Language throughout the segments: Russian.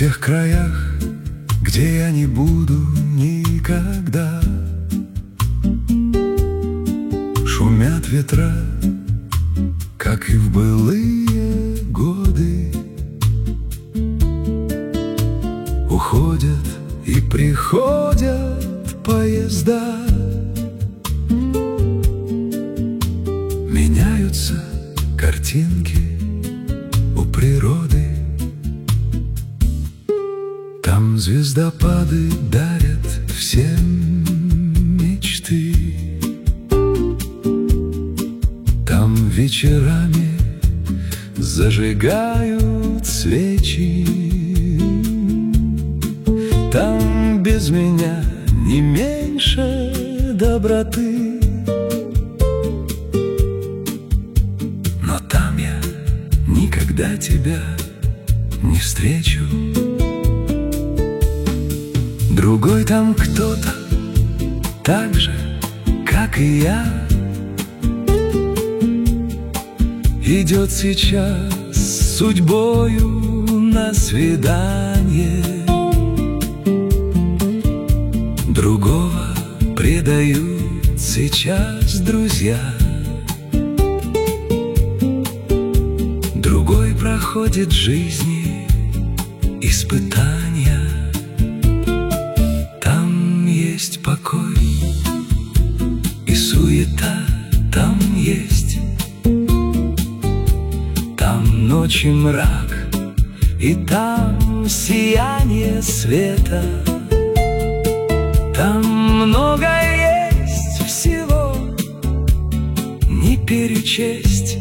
тех краях, где я не буду никогда, шумят ветра, как и в былые годы. Уходят и приходят поезда, меняются картинки у природы. Там звездопады дарят всем мечты, там вечерами зажигают свечи, там без меня не меньше доброты. Но там я никогда тебя не встречу. Другой там кто-то, так же, как и я, идет сейчас с судьбою на свидание. Другого предают сейчас друзья, другой проходит жизни испытания. Там есть покой и суета, там есть, там ночь и мрак, и там сияние света. Там много есть всего, не перечесть.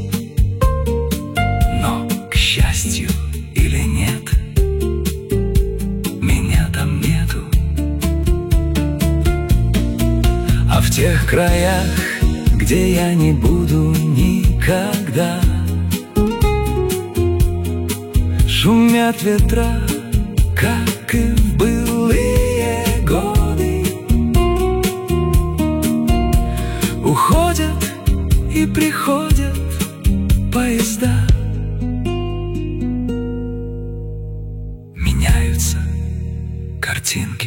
Но, к счастью или нет, меня там нету. А в тех краях, где я не буду никогда, шумят ветра, как и в былые годы. Уходят и приходят поезда, меняются картинки